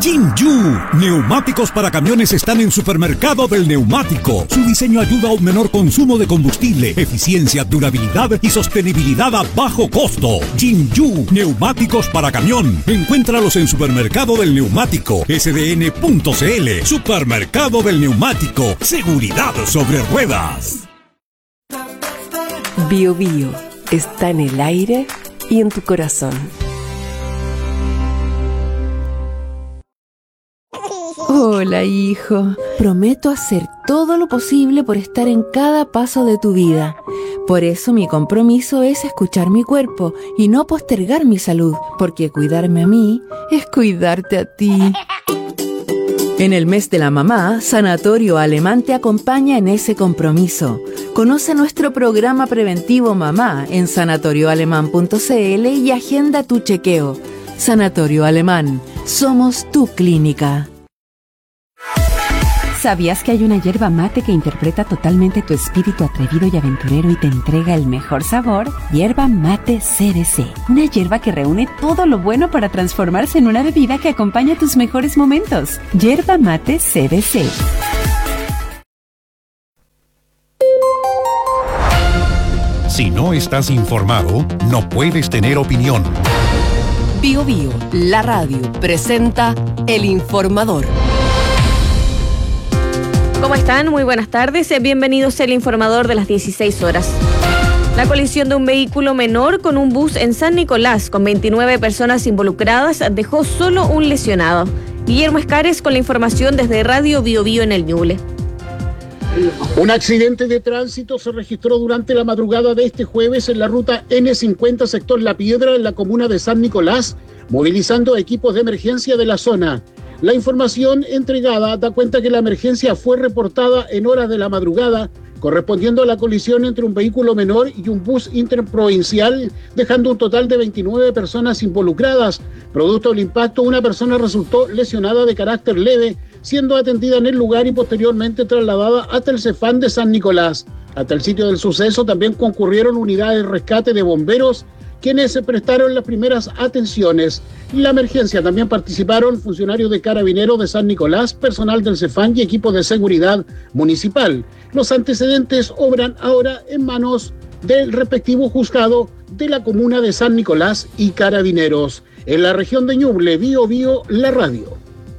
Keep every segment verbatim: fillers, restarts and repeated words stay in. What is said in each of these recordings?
Jinju, neumáticos para camiones están en Supermercado del Neumático. Su diseño ayuda a un menor consumo de combustible, eficiencia, durabilidad y sostenibilidad a bajo costo. Jinju, neumáticos para camión. Encuéntralos en Supermercado del Neumático, S D N punto C L. Supermercado del Neumático, seguridad sobre ruedas. Bio Bio está en el aire y en tu corazón. Hola, hijo. Prometo hacer todo lo posible por estar en cada paso de tu vida. Por eso mi compromiso es escuchar mi cuerpo y no postergar mi salud, porque cuidarme a mí es cuidarte a ti. En el mes de la mamá, Sanatorio Alemán te acompaña en ese compromiso. Conoce nuestro programa preventivo Mamá en sanatorio alemán punto c l y agenda tu chequeo. Sanatorio Alemán, somos tu clínica. ¿Sabías que hay una yerba mate que interpreta totalmente tu espíritu atrevido y aventurero y te entrega el mejor sabor? Yerba Mate C B C, una yerba que reúne todo lo bueno para transformarse en una bebida que acompaña tus mejores momentos. Yerba Mate C B C. Si no estás informado, no puedes tener opinión. Bio Bio, la radio, presenta El Informador. ¿Cómo están? Muy buenas tardes. Bienvenidos al Informador de las dieciséis horas. La colisión de un vehículo menor con un bus en San Nicolás, con veintinueve personas involucradas, dejó solo un lesionado. Guillermo Escares con la información desde Radio Bio Bio en el Ñuble. Un accidente de tránsito se registró durante la madrugada de este jueves en la ruta ene cincuenta, sector La Piedra, en la comuna de San Nicolás, movilizando equipos de emergencia de la zona. La información entregada da cuenta que la emergencia fue reportada en horas de la madrugada, correspondiendo a la colisión entre un vehículo menor y un bus interprovincial, dejando un total de veintinueve personas involucradas. Producto del impacto, una persona resultó lesionada de carácter leve, siendo atendida en el lugar y posteriormente trasladada hasta el Cefam de San Nicolás. Hasta el sitio del suceso también concurrieron unidades de rescate de bomberos, quienes se prestaron las primeras atenciones. En la emergencia también participaron funcionarios de Carabineros de San Nicolás, personal del Cefam y equipo de seguridad municipal. Los antecedentes obran ahora en manos del respectivo juzgado de la comuna de San Nicolás y Carabineros. En la región de Ñuble, Bio Bio, la radio.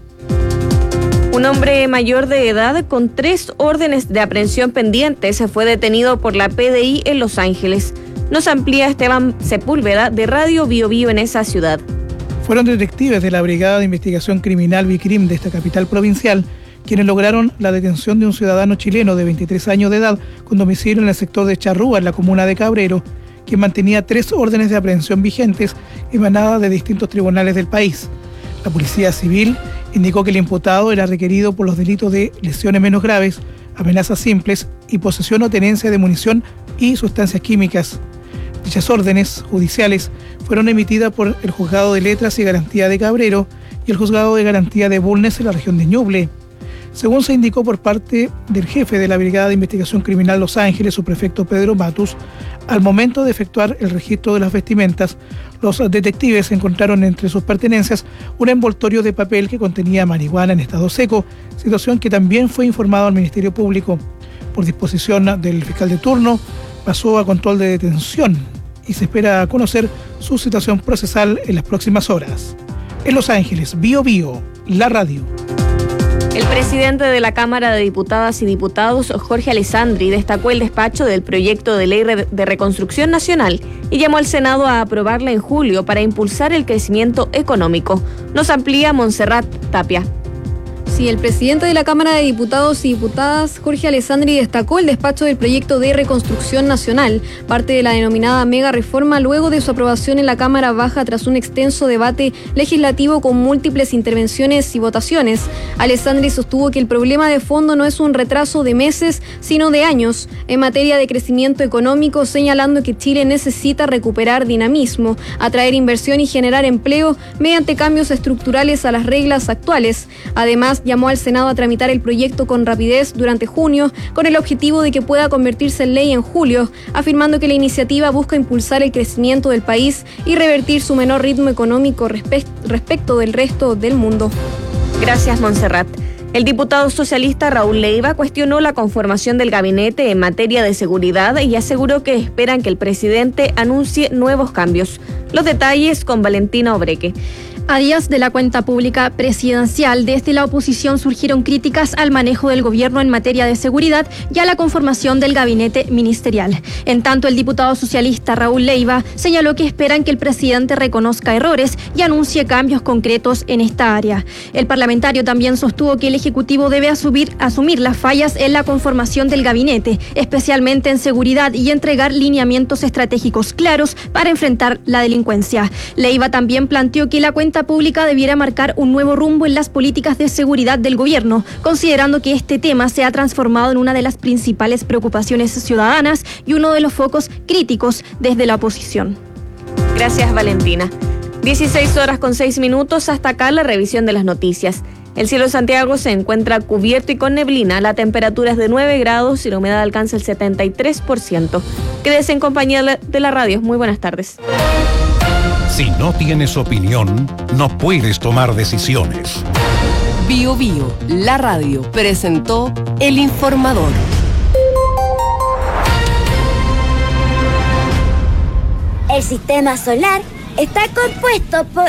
Un hombre mayor de edad con tres órdenes de aprehensión pendientes fue detenido por la P D I en Los Ángeles. Nos amplía Esteban Sepúlveda de Radio Bio Bio en esa ciudad. Fueron detectives de la Brigada de Investigación Criminal BICRIM de esta capital provincial quienes lograron la detención de un ciudadano chileno de veintitrés años de edad con domicilio en el sector de Charrúa, en la comuna de Cabrero, quien mantenía tres órdenes de aprehensión vigentes emanadas de distintos tribunales del país. La Policía Civil indicó que el imputado era requerido por los delitos de lesiones menos graves, amenazas simples y posesión o tenencia de munición y sustancias químicas. Dichas órdenes judiciales fueron emitidas por el Juzgado de Letras y Garantía de Cabrero y el Juzgado de Garantía de Bulnes en la región de Ñuble. Según se indicó por parte del jefe de la Brigada de Investigación Criminal Los Ángeles, subprefecto Pedro Matus, al momento de efectuar el registro de las vestimentas, los detectives encontraron entre sus pertenencias un envoltorio de papel que contenía marihuana en estado seco, situación que también fue informado al Ministerio Público. Por disposición del fiscal de turno, pasó a control de detención y se espera conocer su situación procesal en las próximas horas. En Los Ángeles, Bio Bio, la radio. El presidente de la Cámara de Diputadas y Diputados, Jorge Alessandri, destacó el despacho del proyecto de ley de reconstrucción nacional y llamó al Senado a aprobarla en julio para impulsar el crecimiento económico. Nos amplía Montserrat Tapia. Sí, el presidente de la Cámara de Diputados y Diputadas, Jorge Alessandri, destacó el despacho del proyecto de reconstrucción nacional, parte de la denominada mega reforma, luego de su aprobación en la Cámara Baja tras un extenso debate legislativo con múltiples intervenciones y votaciones. Alessandri sostuvo que el problema de fondo no es un retraso de meses, sino de años en materia de crecimiento económico, señalando que Chile necesita recuperar dinamismo, atraer inversión y generar empleo mediante cambios estructurales a las reglas actuales. Además, llamó al Senado a tramitar el proyecto con rapidez durante junio, con el objetivo de que pueda convertirse en ley en julio, afirmando que la iniciativa busca impulsar el crecimiento del país y revertir su menor ritmo económico respe- respecto del resto del mundo. Gracias, Montserrat. El diputado socialista Raúl Leiva cuestionó la conformación del gabinete en materia de seguridad y aseguró que esperan que el presidente anuncie nuevos cambios. Los detalles con Valentina Obreque. A días de la cuenta pública presidencial, desde la oposición surgieron críticas al manejo del gobierno en materia de seguridad y a la conformación del gabinete ministerial. En tanto, el diputado socialista Raúl Leiva señaló que esperan que el presidente reconozca errores y anuncie cambios concretos en esta área. El parlamentario también sostuvo que el Ejecutivo debe asumir, asumir las fallas en la conformación del gabinete, especialmente en seguridad, y entregar lineamientos estratégicos claros para enfrentar la delincuencia. Leiva también planteó que la cuenta pública debiera marcar un nuevo rumbo en las políticas de seguridad del gobierno, considerando que este tema se ha transformado en una de las principales preocupaciones ciudadanas y uno de los focos críticos desde la oposición. Gracias, Valentina. dieciséis horas con seis minutos, hasta acá la revisión de las noticias. El cielo de Santiago se encuentra cubierto y con neblina. La temperatura es de nueve grados y la humedad alcanza el setenta y tres por ciento. Quédese en compañía de la radio. Muy buenas tardes. Si no tienes opinión, no puedes tomar decisiones. Bio Bio, la radio, presentó El Informador. El sistema solar está compuesto por...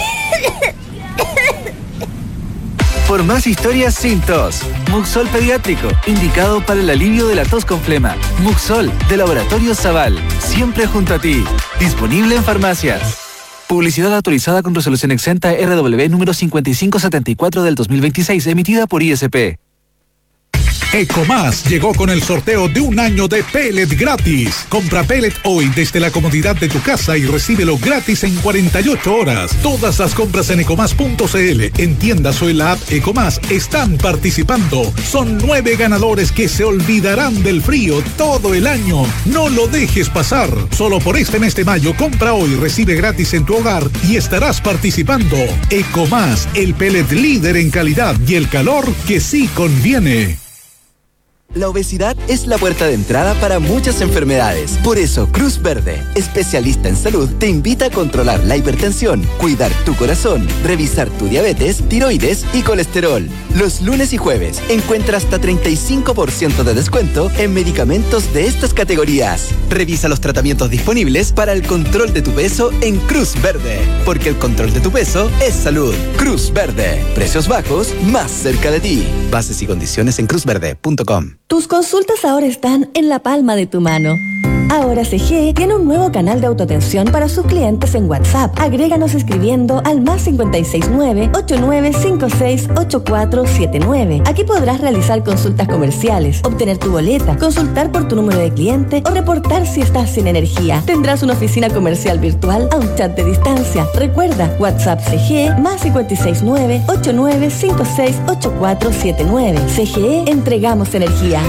Por más historias sin tos. Muxol Pediátrico, indicado para el alivio de la tos con flema. Muxol, de Laboratorio Zaval, siempre junto a ti. Disponible en farmacias. Publicidad autorizada con resolución exenta R W número cincuenta y cinco setenta y cuatro del dos mil veintiséis, emitida por I S P. Ecomás llegó con el sorteo de un año de pellet gratis. Compra pellet hoy desde la comodidad de tu casa y recíbelo gratis en cuarenta y ocho horas. Todas las compras en ecomás punto c l, en tiendas o en la app Ecomás, están participando. Son nueve ganadores que se olvidarán del frío todo el año. No lo dejes pasar. Solo por este mes de mayo, compra hoy, recibe gratis en tu hogar y estarás participando. Ecomás, el pellet líder en calidad y el calor que sí conviene. La obesidad es la puerta de entrada para muchas enfermedades. Por eso, Cruz Verde, especialista en salud, te invita a controlar la hipertensión, cuidar tu corazón, revisar tu diabetes, tiroides y colesterol. Los lunes y jueves encuentra hasta treinta y cinco por ciento de descuento en medicamentos de estas categorías. Revisa los tratamientos disponibles para el control de tu peso en Cruz Verde, porque el control de tu peso es salud. Cruz Verde, precios bajos más cerca de ti. Bases y condiciones en cruz verde punto com. Tus consultas ahora están en la palma de tu mano. Ahora C G E tiene un nuevo canal de autoatención para sus clientes en WhatsApp. Agréganos escribiendo al más cinco seis nueve, ocho nueve cinco seis, ocho cuatro siete nueve. Aquí podrás realizar consultas comerciales, obtener tu boleta, consultar por tu número de cliente o reportar si estás sin energía. Tendrás una oficina comercial virtual a un chat de distancia. Recuerda, WhatsApp C G E más cinco seis nueve, ocho nueve cinco seis, ocho cuatro siete nueve. C G E, entregamos energía.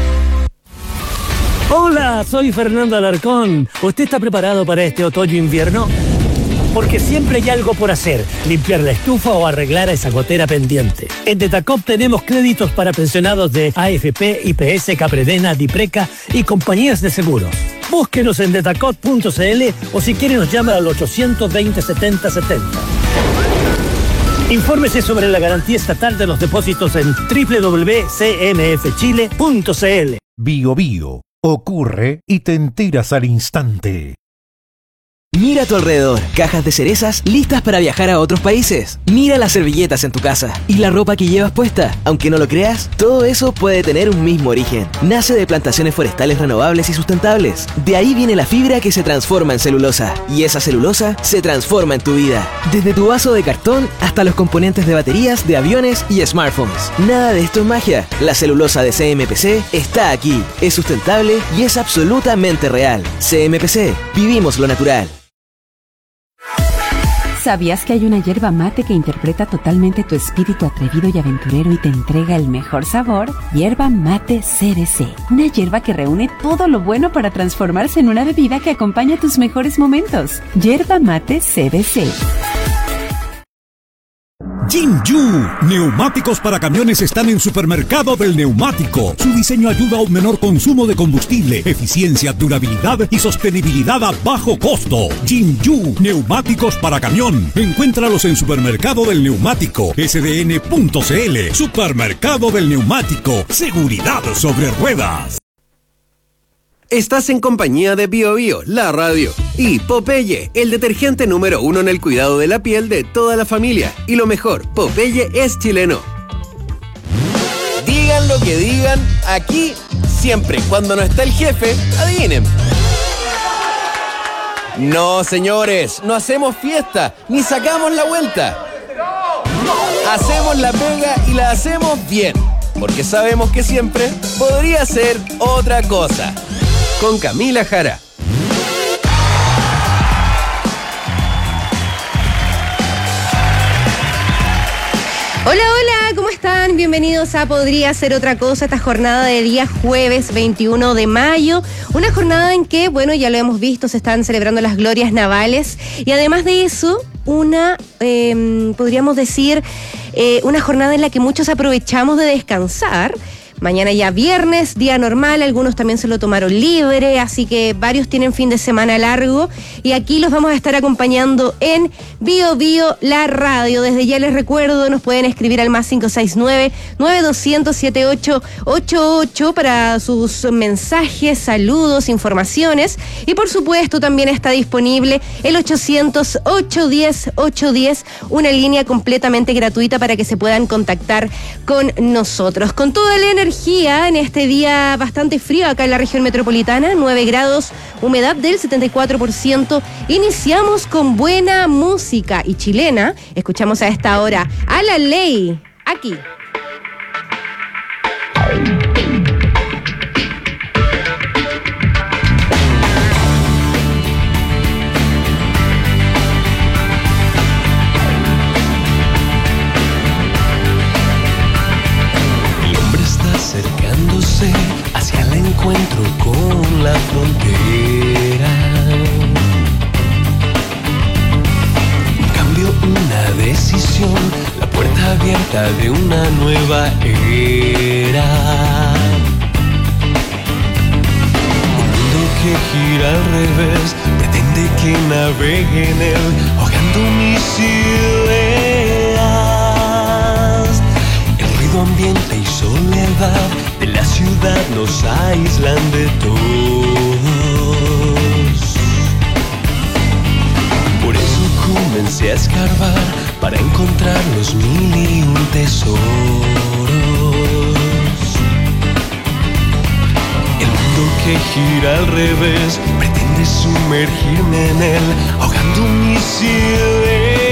Hola, soy Fernando Alarcón. ¿Usted está preparado para este otoño-invierno? Porque siempre hay algo por hacer, limpiar la estufa o arreglar esa gotera pendiente. En Detacop tenemos créditos para pensionados de A F P, I P S, Capredena, Dipreca y compañías de seguros. Búsquenos en detacop punto c l o si quiere nos llama al ochocientos veinte, setenta setenta. Infórmese sobre la garantía estatal de los depósitos en doble u doble u doble u punto c m f chile punto c l. Bio Bio. Ocurre y te enteras al instante. Mira a tu alrededor, cajas de cerezas listas para viajar a otros países. Mira las servilletas en tu casa y la ropa que llevas puesta. Aunque no lo creas, todo eso puede tener un mismo origen. Nace de plantaciones forestales renovables y sustentables. De ahí viene la fibra que se transforma en celulosa. Y esa celulosa se transforma en tu vida. Desde tu vaso de cartón hasta los componentes de baterías, de aviones y smartphones. Nada de esto es magia. La celulosa de C M P C está aquí. Es sustentable y es absolutamente real. C M P C. Vivimos lo natural. ¿Sabías que hay una yerba mate que interpreta totalmente tu espíritu atrevido y aventurero y te entrega el mejor sabor? Yerba Mate C B C. Una yerba que reúne todo lo bueno para transformarse en una bebida que acompaña tus mejores momentos. Yerba Mate C B C. Jinju, neumáticos para camiones están en Supermercado del Neumático. Su diseño ayuda a un menor consumo de combustible, eficiencia, durabilidad y sostenibilidad a bajo costo. Jinju, neumáticos para camión. Encuéntralos en Supermercado del Neumático, S D N punto C L. Supermercado del Neumático, seguridad sobre ruedas. Estás en compañía de Bio Bio, la radio, y Popeye, el detergente número uno en el cuidado de la piel de toda la familia. Y lo mejor, Popeye es chileno. Digan lo que digan, aquí, siempre, cuando no está el jefe, adivinen. No, señores, no hacemos fiesta, ni sacamos la vuelta. Hacemos la pega y la hacemos bien, porque sabemos que siempre podría ser otra cosa. Con Camila Jara. Hola, hola, ¿cómo están? Bienvenidos a Podría Ser Otra Cosa, esta jornada de día jueves veintiuno de mayo. Una jornada en que, bueno, ya lo hemos visto, se están celebrando las glorias navales. Y además de eso, una, eh, podríamos decir, eh, una jornada en la que muchos aprovechamos de descansar. Mañana ya viernes, día normal, algunos también se lo tomaron libre, así que varios tienen fin de semana largo y aquí los vamos a estar acompañando en Bio Bio, la radio. Desde ya les recuerdo, nos pueden escribir al más cinco seis nueve, nueve dos cero cero, siete ocho ocho ocho para sus mensajes, saludos, informaciones y por supuesto también está disponible el ochocientos, ochocientos diez, ochocientos diez, una línea completamente gratuita para que se puedan contactar con nosotros. Con toda la energía en este día bastante frío acá en la región metropolitana, nueve grados, humedad del setenta y cuatro por ciento. Iniciamos con buena música y chilena. Escuchamos a esta hora a La Ley, aquí. Acercándose hacia el encuentro con la frontera. Un cambio, una decisión, la puerta abierta de una nueva era. Un mundo que gira al revés, pretende que navegue en él, ahogando mis ideas. El ruido ambiente y soledad de la ciudad nos aíslan de todos. Por eso comencé a escarbar para encontrar los mil y un tesoros. El mundo que gira al revés pretende sumergirme en él, ahogando mis ideas.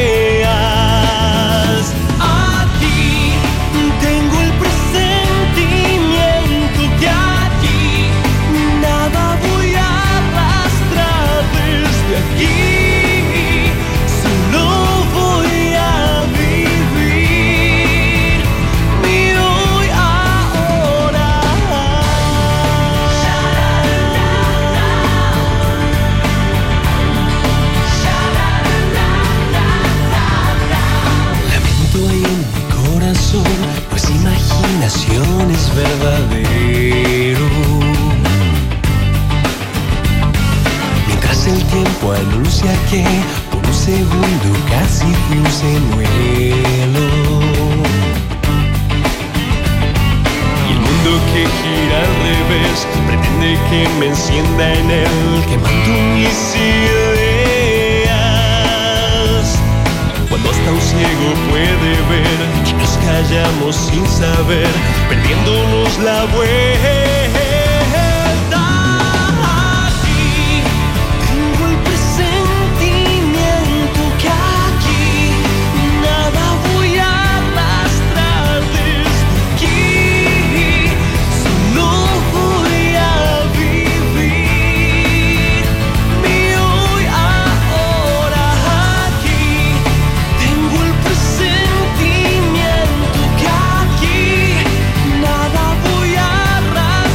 Pues imaginación es verdadero. Mientras el tiempo anuncia que por un segundo casi fui un señuelo. Y el mundo que gira al revés pretende que me encienda en él, quemando mis ideas. Cuando hasta un ciego puede ver y nos callamos sin saber, perdiéndonos la vuelta. Aquí tengo el presentimiento que aquí nada voy a arrastrar desde aquí. Solo voy a vivir mi hoy ahora. Aquí tengo el presentimiento que aquí nada voy a arrastrar.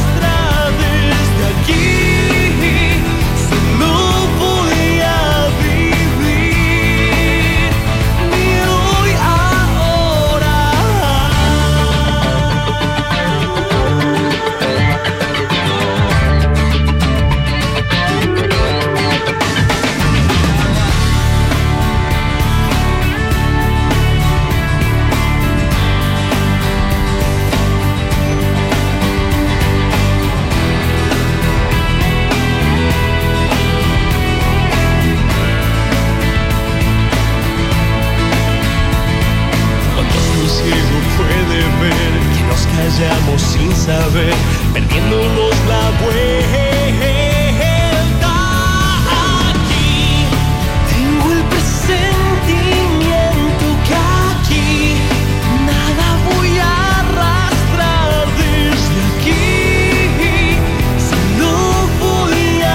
ciego puede ver que nos callamos sin saber, perdiéndonos la vuelta. Aquí tengo el presentimiento que aquí nada voy a arrastrar desde aquí. Solo voy a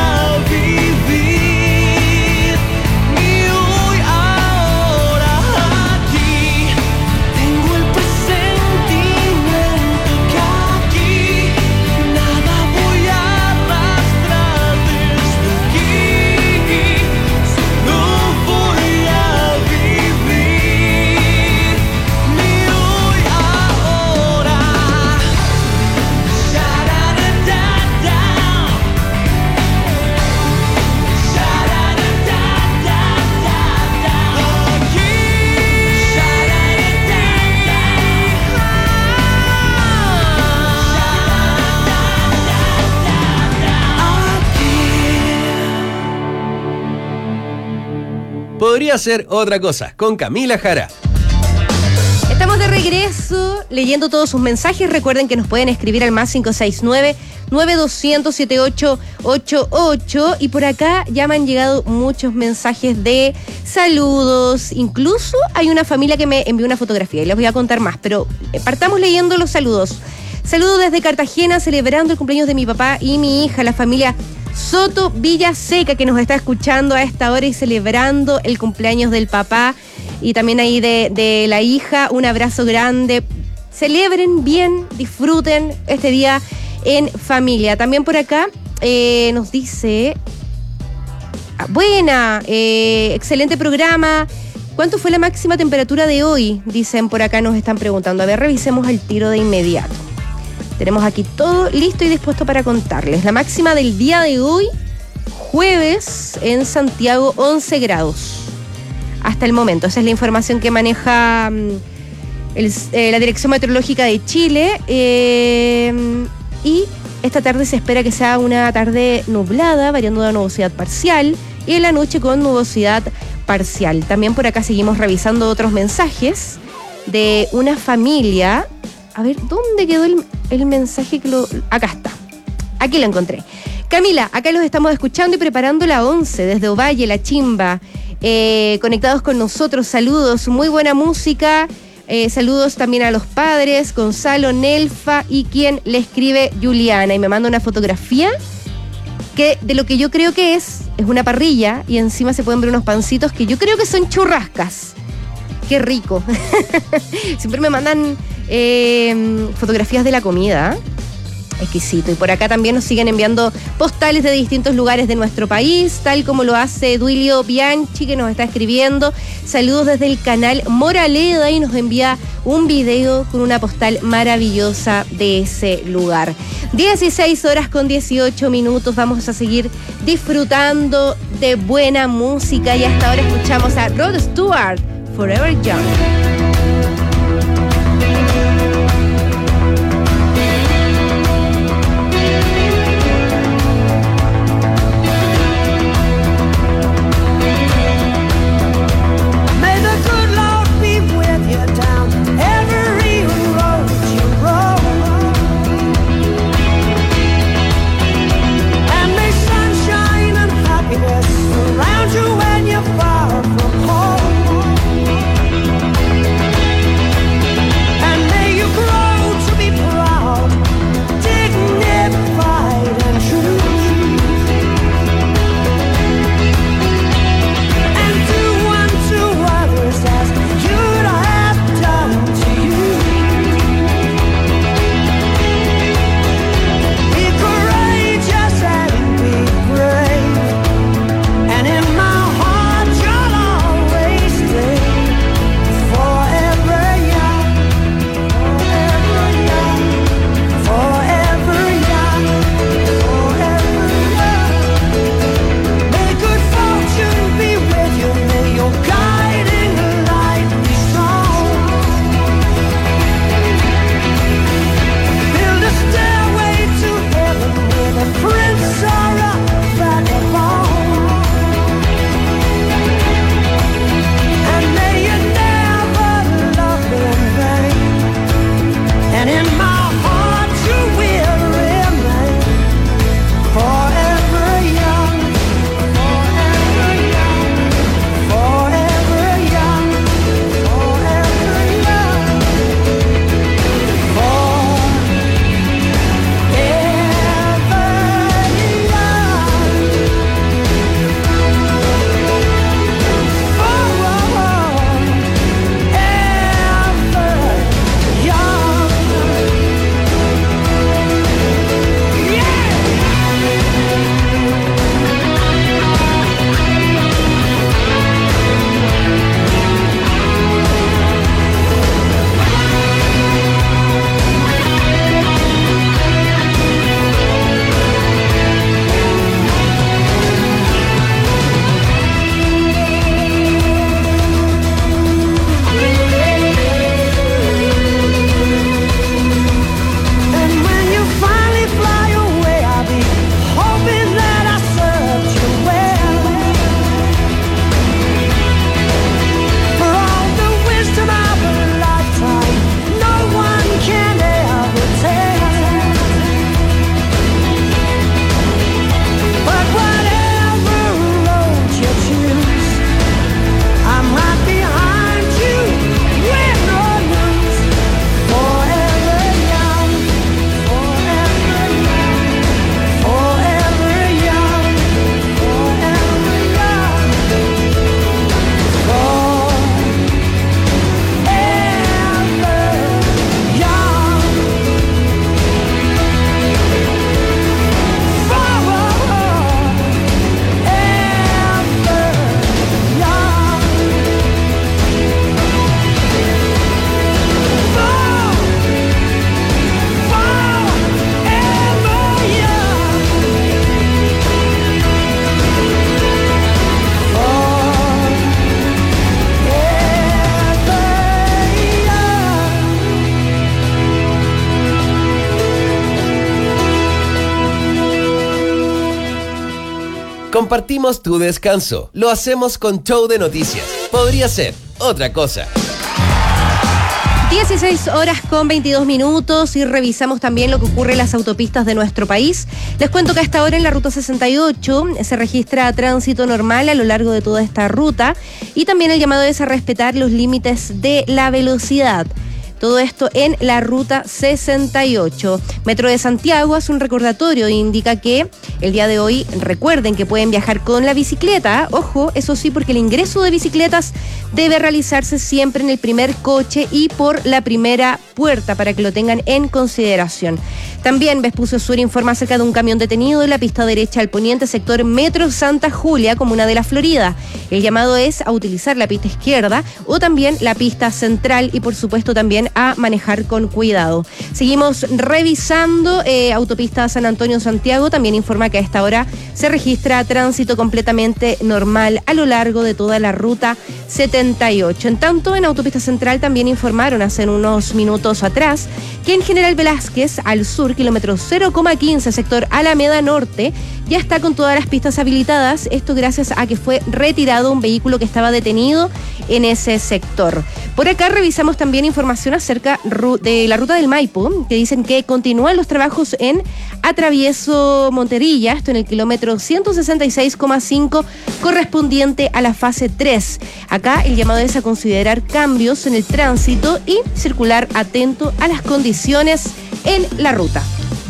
vivir mi hoy ahora. Aquí tengo el presentimiento que aquí nada voy a arrastrar desde aquí. Solo voy a vivir mi hoy ahora. Sha-da-da-da-da. Podría ser otra cosa, con Camila Jara. Estamos de regreso leyendo todos sus mensajes. Recuerden que nos pueden escribir al más cinco seis nueve, nueve dos cero cero, siete ocho ocho ocho. Y por acá ya me han llegado muchos mensajes de saludos. Incluso hay una familia que me envió una fotografía y les voy a contar más. Pero partamos leyendo los saludos. Saludos desde Cartagena, celebrando el cumpleaños de mi papá y mi hija, la familia Soto Villaseca, que nos está escuchando a esta hora y celebrando el cumpleaños del papá y también ahí de, de la hija. Un abrazo grande. Celebren bien, disfruten este día en familia. También por acá eh, nos dice, ah, buena, eh, excelente programa. ¿Cuánto fue la máxima temperatura de hoy? Dicen por acá, nos están preguntando. A ver, revisemos el tiro de inmediato. Tenemos aquí todo listo y dispuesto para contarles. La máxima del día de hoy, jueves, en Santiago, once grados. Hasta el momento. Esa es la información que maneja um, el, eh, la Dirección Meteorológica de Chile. Eh, y esta tarde se espera que sea una tarde nublada, variando de nubosidad parcial. Y en la noche con nubosidad parcial. También por acá seguimos revisando otros mensajes de una familia. A ver, ¿dónde quedó el, el mensaje que lo...? Acá está. Aquí lo encontré. Camila, acá los estamos escuchando y preparando la once desde Ovalle, La Chimba. Eh, conectados con nosotros, saludos, muy buena música. Eh, saludos también a los padres, Gonzalo, Nelfa y quien le escribe Juliana. Y me manda una fotografía que de lo que yo creo que es, es una parrilla y encima se pueden ver unos pancitos que yo creo que son churrascas. Qué rico. Siempre me mandan eh, fotografías de la comida. Exquisito. Y por acá también nos siguen enviando postales de distintos lugares de nuestro país, tal como lo hace Duilio Bianchi, que nos está escribiendo. Saludos desde el canal Moraleda y nos envía un video con una postal maravillosa de ese lugar. dieciséis horas con dieciocho minutos. Vamos a seguir disfrutando de buena música y hasta ahora escuchamos a Rod Stewart, Forever Young. Around you when you're far from home. Compartimos tu descanso. Lo hacemos con Show de Noticias. Podría ser otra cosa. dieciséis horas con veintidós minutos y revisamos también lo que ocurre en las autopistas de nuestro país. Les cuento que a esta hora en la ruta sesenta y ocho se registra tránsito normal a lo largo de toda esta ruta y también el llamado es a respetar los límites de la velocidad. Todo esto en la ruta sesenta y ocho. Metro de Santiago hace un recordatorio e indica que el día de hoy recuerden que pueden viajar con la bicicleta. Ojo, eso sí, porque el ingreso de bicicletas debe realizarse siempre en el primer coche y por la primera puerta para que lo tengan en consideración. También Vespucio Sur informa acerca de un camión detenido en la pista derecha al poniente sector Metro Santa Julia, comuna de La Florida. El llamado es a utilizar la pista izquierda o también la pista central y por supuesto también a manejar con cuidado. Seguimos revisando eh, autopista San Antonio-Santiago. También informa que a esta hora se registra tránsito completamente normal a lo largo de toda la ruta setenta y ocho. En tanto, en autopista central también informaron hace unos minutos atrás que en General Velázquez, al sur, kilómetro cero coma quince, sector Alameda Norte, ya está con todas las pistas habilitadas. Esto gracias a que fue retirado un vehículo que estaba detenido en ese sector. Por acá revisamos también información acerca de la ruta del Maipo, que dicen que continúan los trabajos en Atravieso Monterilla, esto en el kilómetro ciento sesenta y seis coma cinco, correspondiente a la fase tres. Acá el llamado es a considerar cambios en el tránsito y circular atento a las condiciones en la ruta.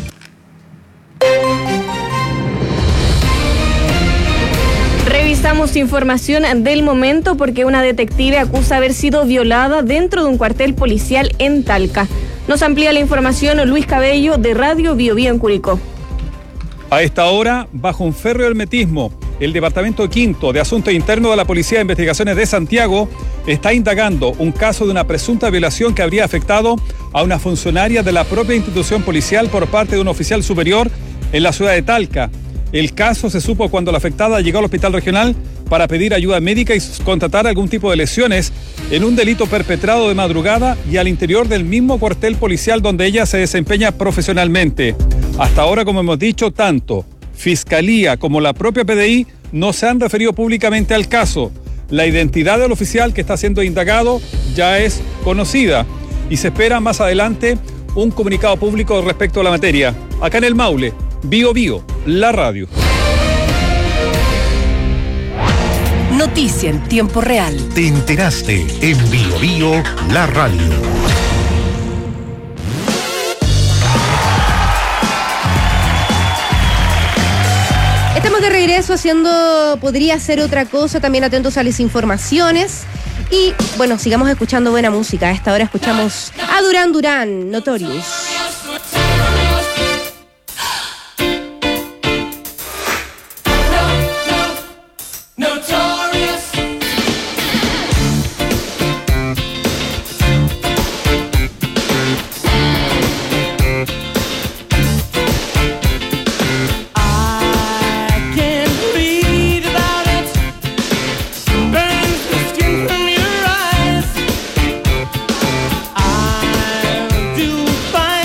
Revisamos información del momento porque una detective acusa haber sido violada dentro de un cuartel policial en Talca. Nos amplía la información Luis Cabello de Radio Bio Bio en Curicó. A esta hora, bajo un férreo hermetismo, el Departamento Quinto de Asuntos Internos de la Policía de Investigaciones de Santiago está indagando un caso de una presunta violación que habría afectado a una funcionaria de la propia institución policial por parte de un oficial superior en la ciudad de Talca. El caso se supo cuando la afectada llegó al hospital regional para pedir ayuda médica y constatar algún tipo de lesiones en un delito perpetrado de madrugada y al interior del mismo cuartel policial donde ella se desempeña profesionalmente. Hasta ahora, como hemos dicho, tanto Fiscalía como la propia P D I no se han referido públicamente al caso. La identidad del oficial que está siendo indagado ya es conocida y se espera más adelante un comunicado público respecto a la materia. Acá en el Maule, Bio Bio, la radio. Noticia en tiempo real. Te enteraste en Bio Bio, la radio. Estamos de regreso haciendo Podría Ser Otra Cosa, también atentos a las informaciones. Y bueno, sigamos escuchando buena música. A esta hora escuchamos a Duran Duran, Notorious. Fine.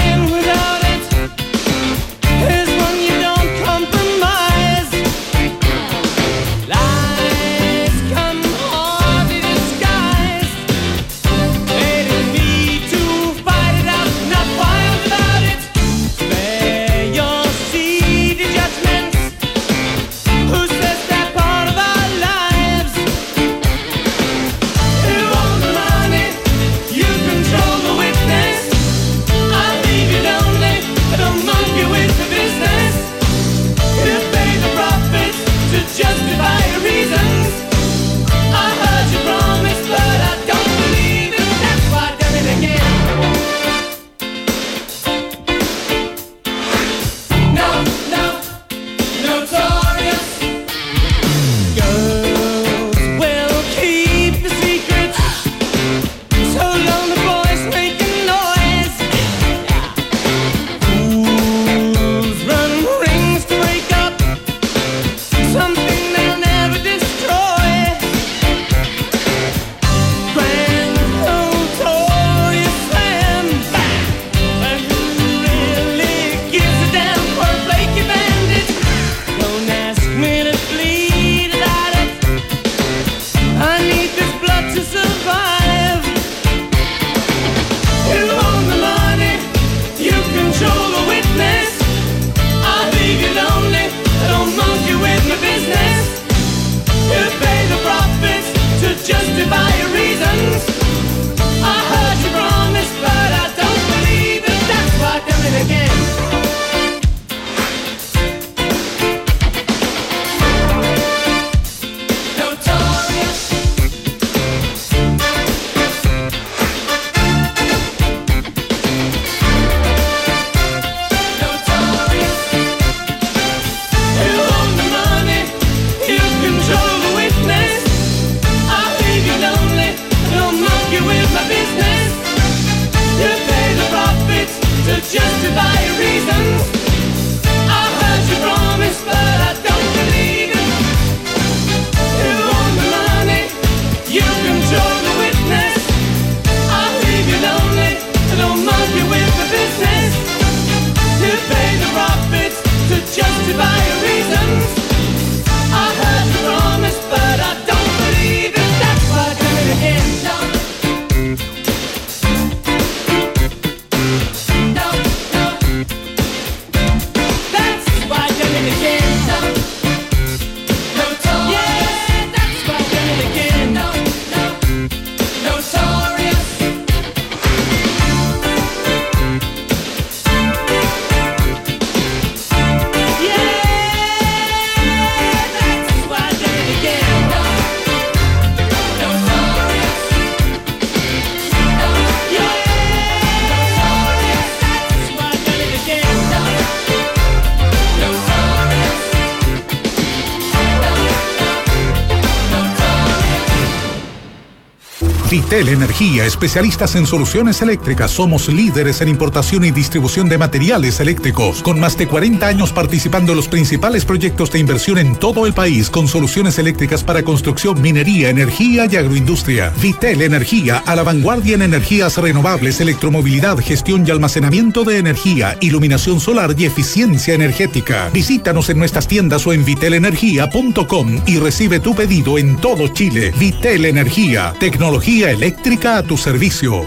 Vitel Energía, especialistas en soluciones eléctricas. Somos líderes en importación y distribución de materiales eléctricos, con más de cuarenta años participando en los principales proyectos de inversión en todo el país, con soluciones eléctricas para construcción, minería, energía y agroindustria. Vitel Energía, a la vanguardia en energías renovables, electromovilidad, gestión y almacenamiento de energía, iluminación solar y eficiencia energética. Visítanos en nuestras tiendas o en vitel energía punto com y recibe tu pedido en todo Chile. Vitel Energía, tecnología eléctrica a tu servicio.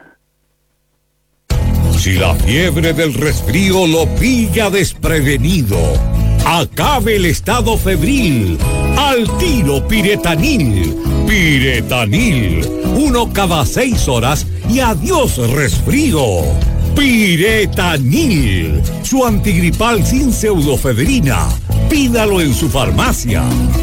Si la fiebre del resfrío lo pilla desprevenido, acabe el estado febril. Al tiro Piretanil. Piretanil. Uno cada seis horas y adiós resfrío. Piretanil. Su antigripal sin pseudofedrina. Pídalo en su farmacia.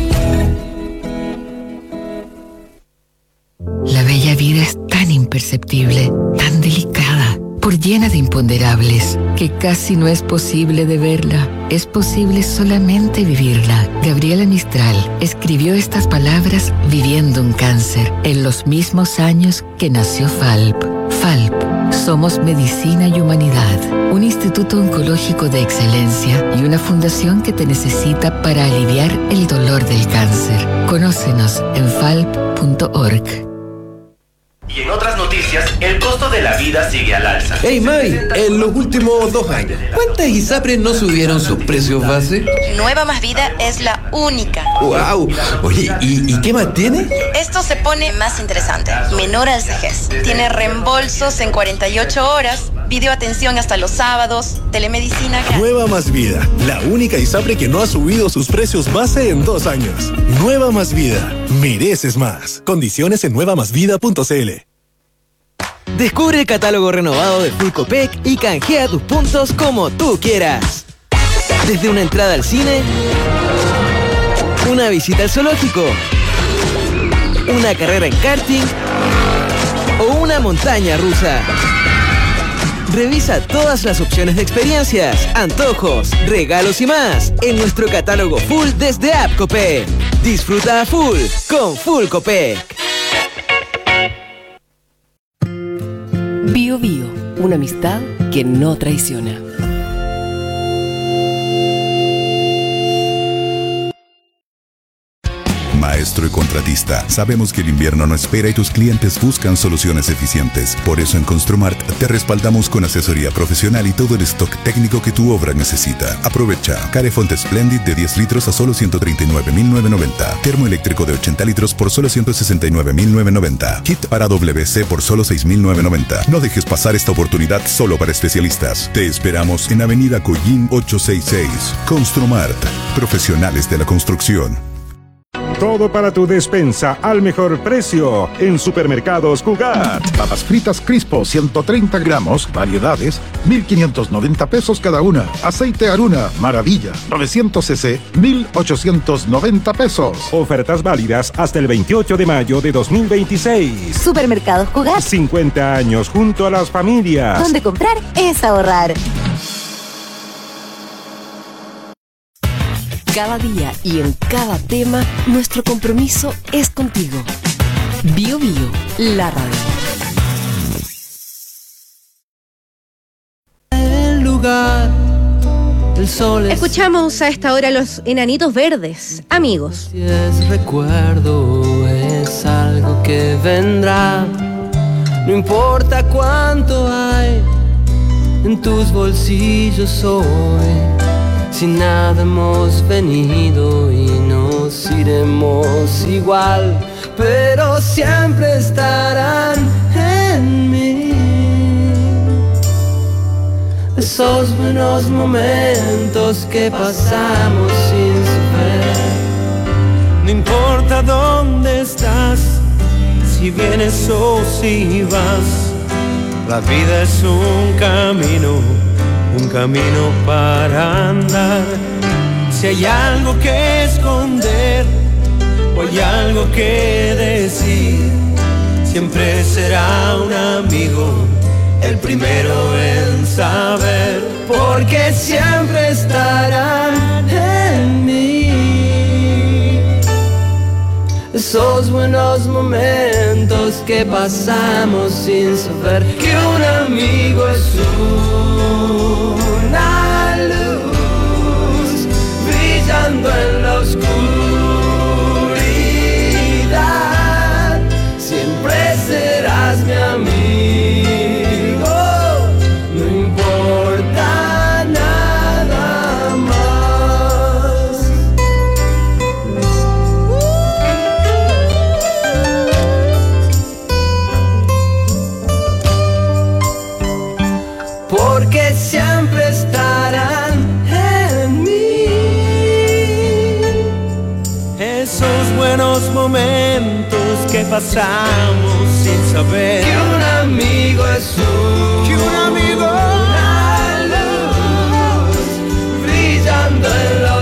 La bella vida es tan imperceptible, tan delicada, por llena de imponderables, que casi no es posible de verla. Es posible solamente vivirla. Gabriela Mistral escribió estas palabras viviendo un cáncer, en los mismos años que nació Falp. Falp, somos medicina y humanidad, un instituto oncológico de excelencia y una fundación que te necesita para aliviar el dolor del cáncer. Conócenos en falp punto org. Y en otras noticias, el costo de la vida sigue al alza. Hey May, en los últimos dos años, ¿cuántas ISAPRES no subieron sus precios base? Nueva Más Vida es la única. ¡Wow! Oye, ¿y, ¿y qué más tiene? Esto se pone más interesante. Menor al vejez. Tiene reembolsos en cuarenta y ocho horas, videoatención hasta los sábados, telemedicina gratis. Nueva Más Vida, la única ISAPRE que no ha subido sus precios base en dos años. Nueva Más Vida, mereces más. Condiciones en nueva más vida punto c l. Descubre el catálogo renovado de Full Copec y canjea tus puntos como tú quieras. Desde una entrada al cine, una visita al zoológico, una carrera en karting o una montaña rusa. Revisa todas las opciones de experiencias, antojos, regalos y más en nuestro catálogo Full desde App Copec. Disfruta a full con Full Copec. Bio Bio, una amistad que no traiciona. Maestro y contratista, sabemos que el invierno no espera y tus clientes buscan soluciones eficientes. Por eso en Construmart te respaldamos con asesoría profesional y todo el stock técnico que tu obra necesita. Aprovecha Carefont Splendid de diez litros a solo ciento treinta y nueve mil novecientos noventa. Termoeléctrico de ochenta litros por solo ciento sesenta y nueve mil novecientos noventa. Kit para W C por solo seis mil novecientos noventa. No dejes pasar esta oportunidad solo para especialistas. Te esperamos en Avenida Collín ochocientos sesenta y seis. Construmart, profesionales de la construcción. Todo para tu despensa al mejor precio en Supermercados Cugat. Papas fritas Crispo, ciento treinta gramos, variedades, mil quinientos noventa pesos cada una. Aceite Aruna, Maravilla, novecientos centilitros, mil ochocientos noventa pesos. Ofertas válidas hasta el veintiocho de mayo de dos mil veintiséis. Supermercados Cugat. cincuenta años junto a las familias. Donde comprar es ahorrar. Cada día y en cada tema, nuestro compromiso es contigo. Bio Bio, la radio. El lugar, el sol. Escuchamos a esta hora los Enanitos Verdes, Amigos. Si es recuerdo, es algo que vendrá. No importa cuánto hay en tus bolsillos hoy. Sin nada hemos venido y nos iremos igual, pero siempre estarán en mí esos buenos momentos que pasamos sin saber. No importa dónde estás, si vienes o si vas, la vida es un camino, un camino para andar. Si hay algo que esconder o hay algo que decir, siempre será un amigo el primero en saber, porque siempre estarán en mí esos buenos momentos que pasamos sin saber que un amigo es una luz brillando en la oscuridad. Siempre serás mi amigo, no importa nada más. Porque siempre estarán en mí esos buenos momentos que pasamos sin saber que un amigo es un, que un amigo una luz brillando en la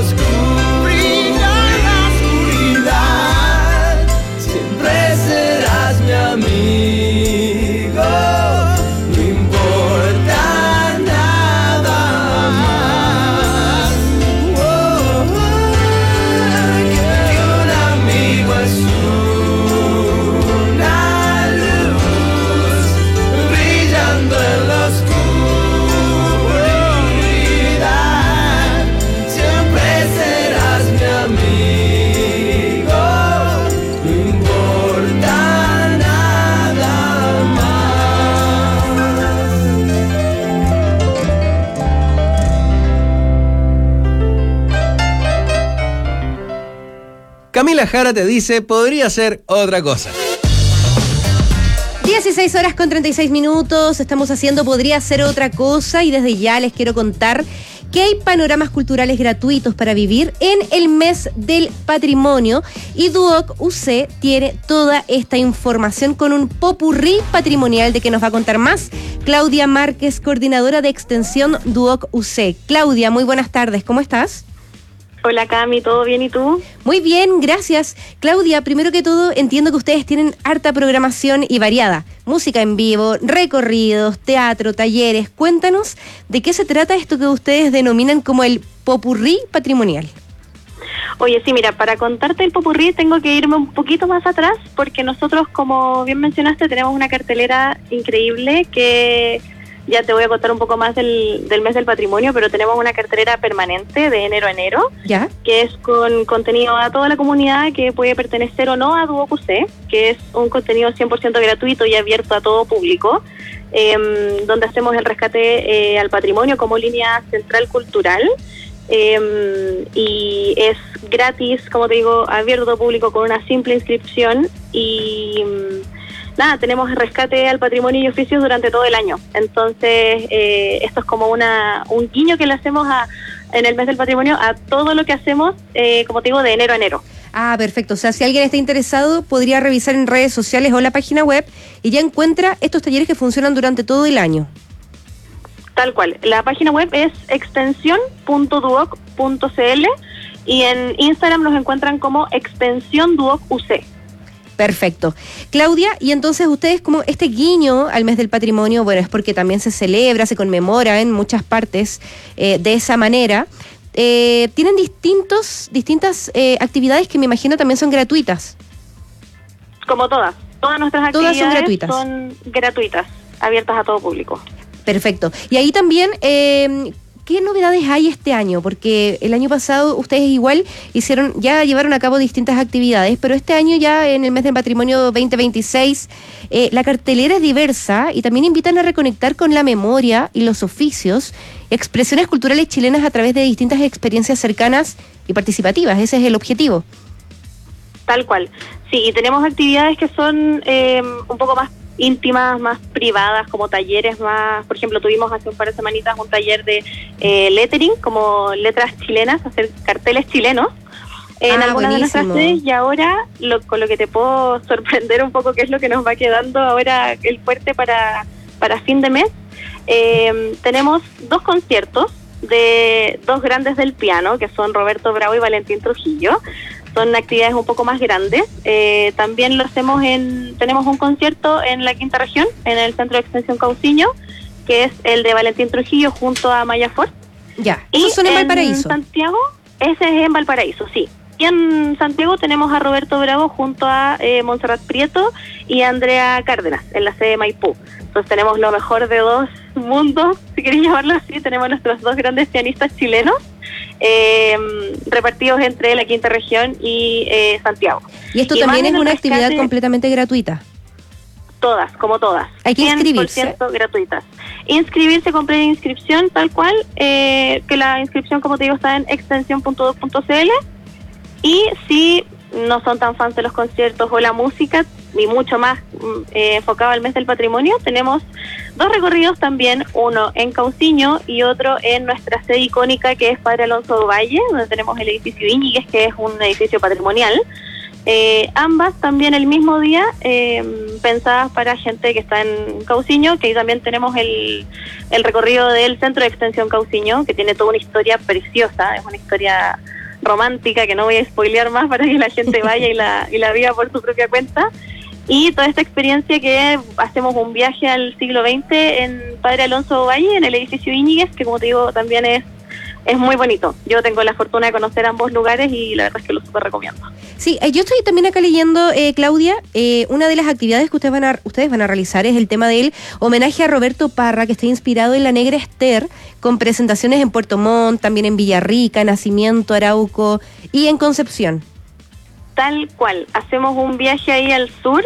oscuridad. Siempre serás mi amigo, no importa nada más. Oh, oh, que un amigo es una luz brillando en la oscuridad. Siempre serás mi amigo, no importa nada más. Camila Jara te dice, podría ser otra cosa. dieciséis horas con treinta y seis minutos, estamos haciendo Podría Ser Otra Cosa y desde ya les quiero contar que hay panoramas culturales gratuitos para vivir en el mes del patrimonio y Duoc U C tiene toda esta información con un popurrí patrimonial de que nos va a contar más Claudia Márquez, coordinadora de extensión Duoc U C. Claudia, muy buenas tardes, ¿cómo estás? Hola Cami, ¿todo bien y tú? Muy bien, gracias. Claudia, primero que todo, entiendo que ustedes tienen harta programación y variada. Música en vivo, recorridos, teatro, talleres. Cuéntanos de qué se trata esto que ustedes denominan como el popurrí patrimonial. Oye, sí, mira, para contarte el popurrí tengo que irme un poquito más atrás porque nosotros, como bien mencionaste, tenemos una cartelera increíble que... Ya te voy a contar un poco más del, del mes del patrimonio, pero tenemos una cartelera permanente de enero a enero, ¿ya? Que es con contenido a toda la comunidad que puede pertenecer o no a Duoc U C, que es un contenido cien por ciento gratuito y abierto a todo público, eh, donde hacemos el rescate eh, al patrimonio como línea central cultural. Eh, y es gratis, como te digo, abierto a público con una simple inscripción y... Nada, tenemos rescate al patrimonio y oficios durante todo el año. Entonces, eh, esto es como una un guiño que le hacemos a, en el mes del patrimonio a todo lo que hacemos, eh, como te digo, de enero a enero. Ah, perfecto. O sea, si alguien está interesado, podría revisar en redes sociales o la página web y ya encuentra estos talleres que funcionan durante todo el año. Tal cual. La página web es extensión punto duoc punto cl y en Instagram nos encuentran como extensión Duoc U C. Perfecto. Claudia, y entonces ustedes como este guiño al mes del patrimonio, bueno, es porque también se celebra, se conmemora en muchas partes eh, de esa manera, eh, tienen distintos distintas eh, actividades que me imagino también son gratuitas. Como todas. Todas nuestras todas actividades son gratuitas. son gratuitas, abiertas a todo público. Perfecto. Y ahí también... Eh, ¿qué novedades hay este año? Porque el año pasado ustedes igual hicieron, ya llevaron a cabo distintas actividades, pero este año ya en el mes del patrimonio veinte veintiséis, eh, la cartelera es diversa y también invitan a reconectar con la memoria y los oficios, expresiones culturales chilenas a través de distintas experiencias cercanas y participativas. Ese es el objetivo. Tal cual. Sí, y tenemos actividades que son eh, un poco más íntimas, más privadas, como talleres más, por ejemplo, tuvimos hace un par de semanitas un taller de eh, lettering, como letras chilenas, hacer carteles chilenos en ah, algunas buenísimo. de nuestras sedes, y ahora lo, con lo que te puedo sorprender un poco, que es lo que nos va quedando ahora el fuerte para, para fin de mes, eh, tenemos dos conciertos de dos grandes del piano, que son Roberto Bravo y Valentín Trujillo. Son actividades un poco más grandes. Eh, también lo hacemos en, tenemos un concierto en la Quinta Región, en el Centro de Extensión Cauciño, que es el de Valentín Trujillo junto a Maya Ford. Ya, y esos son en Valparaíso. En Santiago, ese es en Valparaíso, sí. Y aquí en Santiago tenemos a Roberto Bravo junto a eh, Montserrat Prieto y a Andrea Cárdenas en la sede de Maipú. Entonces tenemos lo mejor de dos mundos, si queréis llamarlo así. Tenemos nuestros dos grandes pianistas chilenos eh, repartidos entre la quinta región y eh, Santiago. Y esto y también es una actividad completamente gratuita. Todas, como todas. Hay que inscribirse. cien por ciento gratuitas. Inscribirse con preinscripción, tal cual, eh, que la inscripción, como te digo, está en extensión punto doc punto c l. Y si no son tan fans de los conciertos o la música, y mucho más eh, enfocado al mes del patrimonio, tenemos dos recorridos también, uno en Cauciño y otro en nuestra sede icónica, que es Padre Alonso Valle, donde tenemos el edificio Íñiguez, que es un edificio patrimonial. Eh, ambas también el mismo día, eh, pensadas para gente que está en Cauciño, que ahí también tenemos el, el recorrido del Centro de Extensión Cauciño, que tiene toda una historia preciosa, es una historia romántica que no voy a spoilear más para que la gente vaya y la, y la viva por su propia cuenta. Y toda esta experiencia que hacemos un viaje al siglo veinte en Padre Alonso Valle, en el edificio Íñiguez, que como te digo también es es muy bonito. Yo tengo la fortuna de conocer ambos lugares y la verdad es que lo súper recomiendo. Sí, yo estoy también acá leyendo, eh, Claudia, eh, una de las actividades que ustedes van, a, ustedes van a realizar es el tema del homenaje a Roberto Parra, que está inspirado en La Negra Ester, con presentaciones en Puerto Montt, también en Villarrica, Nacimiento, Arauco y en Concepción. Tal cual, hacemos un viaje ahí al sur.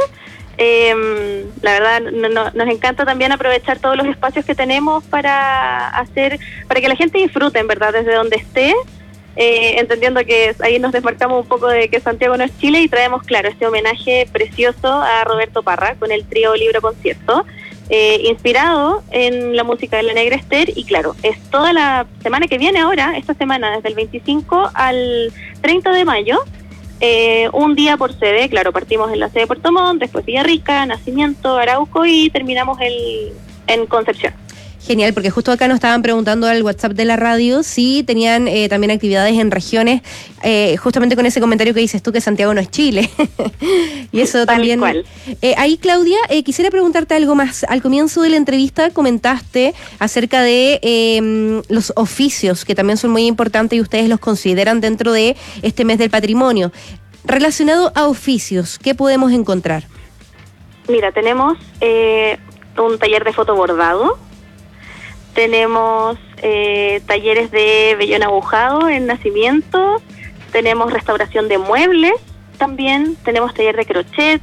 Eh, la verdad no, no, nos encanta también aprovechar todos los espacios que tenemos para hacer, para que la gente disfrute en verdad desde donde esté, eh, entendiendo que ahí nos desmarcamos un poco de que Santiago no es Chile y traemos, claro, este homenaje precioso a Roberto Parra con el trío Libro Concierto, eh, inspirado en la música de La Negra Ester. Y claro, es toda la semana que viene ahora, esta semana desde el veinticinco al treinta de mayo. Eh, un día por sede, claro, partimos en la sede de Puerto Montt, después Villarrica, Nacimiento, Arauco y terminamos el, en Concepción. Genial, porque justo acá nos estaban preguntando al WhatsApp de la radio si tenían eh, también actividades en regiones, eh, justamente con ese comentario que dices tú que Santiago no es Chile. Y eso Tal también. Cual. Eh, ahí, Claudia, eh, quisiera preguntarte algo más. Al comienzo de la entrevista comentaste acerca de eh, los oficios, que también son muy importantes y ustedes los consideran dentro de este mes del patrimonio. Relacionado a oficios, ¿qué podemos encontrar? Mira, tenemos eh, un taller de fotobordado. Tenemos eh, talleres de vellón agujado en Nacimiento, tenemos restauración de muebles también, tenemos taller de crochet,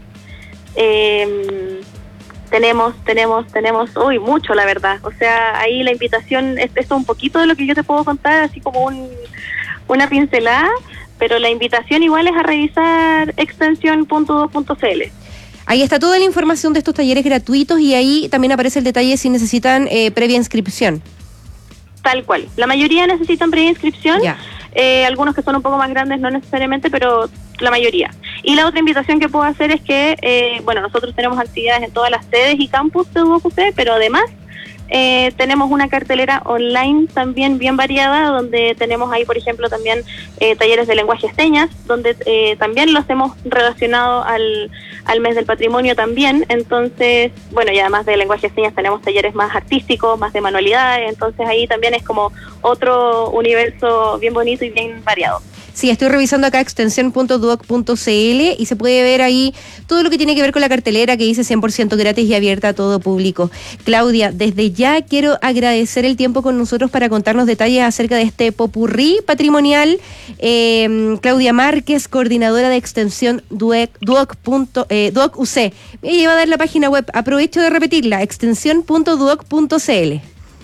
eh, tenemos, tenemos, tenemos, uy, mucho la verdad. O sea, ahí la invitación, es, es un poquito de lo que yo te puedo contar, así como un, una pincelada, pero la invitación igual es a revisar extensión punto doc punto c l. Ahí está toda la información de estos talleres gratuitos y ahí también aparece el detalle si necesitan eh, previa inscripción. Tal cual. La mayoría necesitan previa inscripción. Eh, algunos que son un poco más grandes no necesariamente, pero la mayoría. Y la otra invitación que puedo hacer es que, eh, bueno, nosotros tenemos actividades en todas las sedes y campus de U O C C, pero además Eh, tenemos una cartelera online también bien variada, donde tenemos ahí, por ejemplo, también eh, talleres de lenguaje de señas, donde eh, también los hemos relacionado al, al mes del patrimonio también. Entonces, bueno, y además de lenguaje de señas tenemos talleres más artísticos, más de manualidades, entonces ahí también es como otro universo bien bonito y bien variado. Sí, estoy revisando acá extensión punto doc punto c l y se puede ver ahí todo lo que tiene que ver con la cartelera que dice cien por ciento gratis y abierta a todo público. Claudia, desde ya quiero agradecer el tiempo con nosotros para contarnos detalles acerca de este popurrí patrimonial. Eh, Claudia Márquez, coordinadora de extensión Duoc, Duoc, punto, eh, Duoc U C. Me iba a dar la página web, aprovecho de repetirla, extensión punto doc punto c l.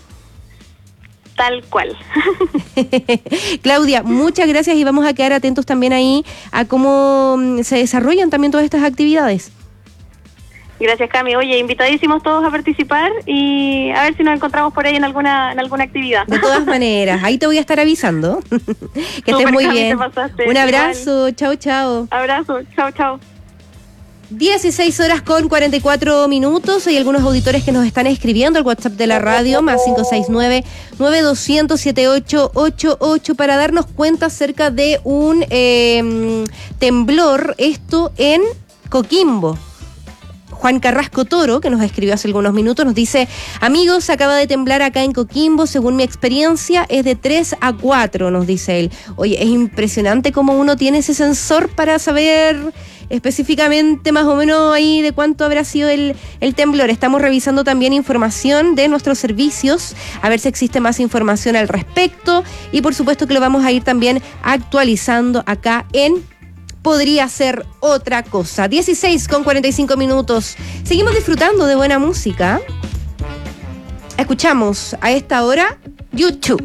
Tal cual. Claudia, muchas gracias y vamos a quedar atentos también ahí a cómo se desarrollan también todas estas actividades. Gracias, Cami. Oye, invitadísimos todos a participar y a ver si nos encontramos por ahí en alguna en alguna actividad. De todas maneras, ahí te voy a estar avisando. Que estés muy bien. Un abrazo, chao, chao. Abrazo, chao, chao. dieciséis horas con cuarenta y cuatro minutos. Hay algunos auditores que nos están escribiendo al WhatsApp de la radio, más cinco seis nueve, nueve dos cero cero, siete ocho ocho ocho, para darnos cuenta acerca de un eh, temblor, esto en Coquimbo. Juan Carrasco Toro, que nos escribió hace algunos minutos, nos dice: amigos, acaba de temblar acá en Coquimbo, según mi experiencia es de tres a cuatro, nos dice él. Oye, es impresionante cómo uno tiene ese sensor para saber específicamente más o menos ahí de cuánto habrá sido el, el temblor. Estamos revisando también información de nuestros servicios, a ver si existe más información al respecto, y por supuesto que lo vamos a ir también actualizando acá en Podría Ser Otra Cosa. dieciséis con cuarenta y cinco minutos. Seguimos disfrutando de buena música. Escuchamos a esta hora YouTube.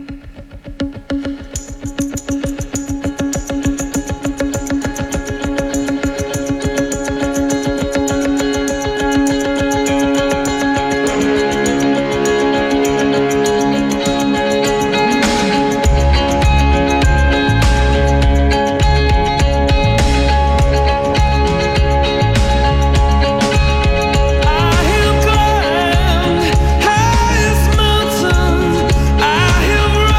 I have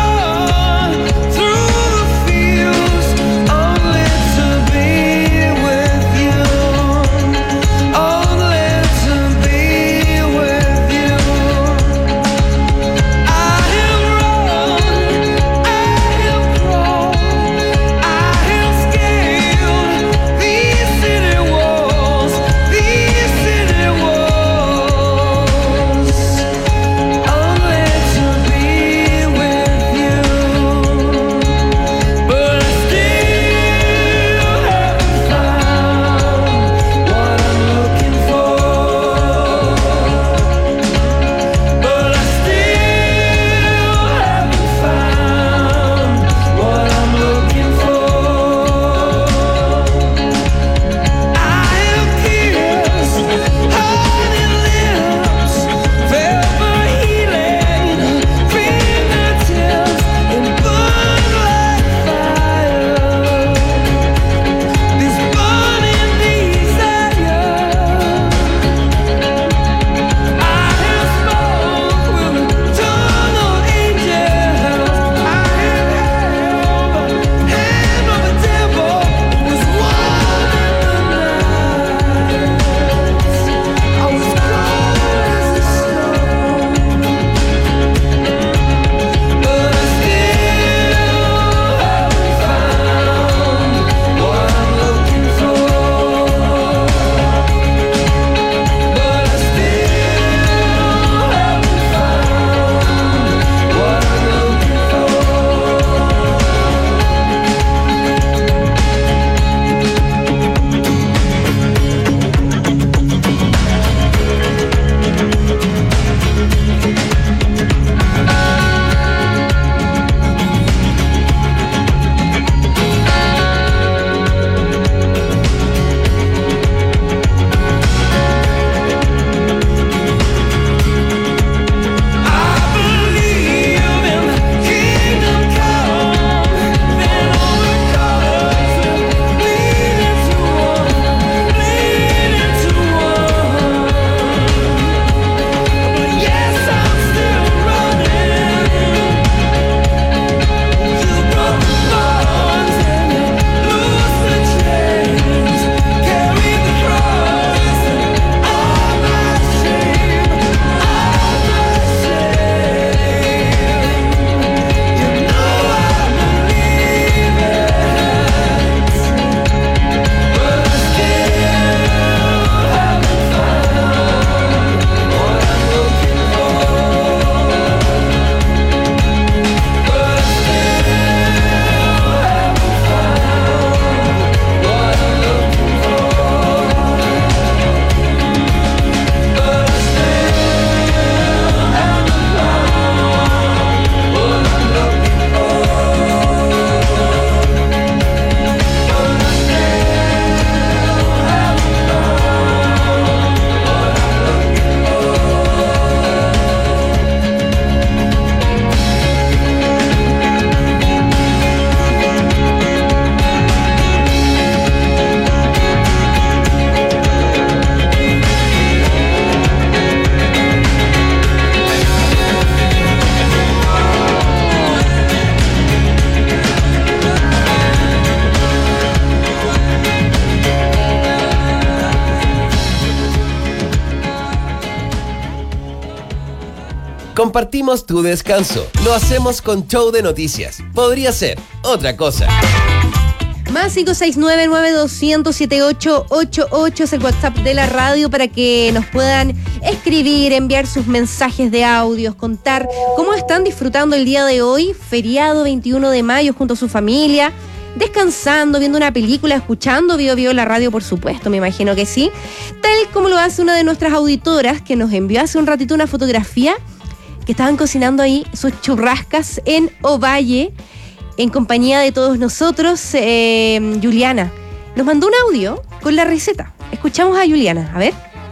Compartimos tu descanso. Lo hacemos con Show de Noticias. Podría ser otra cosa. Más cinco seis nueve, nueve dos cero cero, siete ocho ocho ocho es el WhatsApp de la radio para que nos puedan escribir, enviar sus mensajes de audios, contar cómo están disfrutando el día de hoy, feriado veintiuno de mayo, junto a su familia, descansando, viendo una película, escuchando Bio Bio la radio, por supuesto, me imagino que sí. Tal como lo hace una de nuestras auditoras que nos envió hace un ratito una fotografía que estaban cocinando ahí sus churrascas en Ovalle, en compañía de todos nosotros. eh, Juliana nos mandó un audio con la receta. Escuchamos a Juliana, a ver.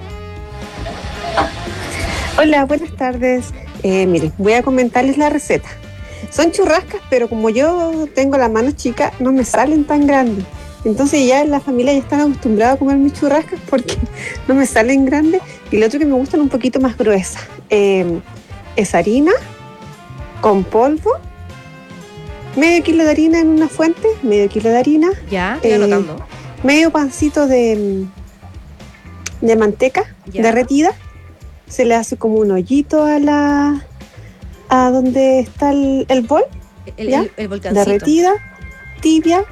Hola, buenas tardes. Eh, miren, voy a comentarles la receta. Son churrascas, pero como yo tengo la mano chica, no me salen tan grandes. Entonces ya en la familia ya están acostumbrados a comer mis churrascas porque no me salen grandes. Y lo otro que me gustan un poquito más gruesas. Eh, es harina con polvo, medio kilo de harina en una fuente, medio kilo de harina. Ya, estoy eh, anotando. Medio pancito de, de manteca ya. derretida. Se le hace como un hoyito a la a donde está el, el bol. El, ¿ya? el, el volcancito. Derretida, tibia,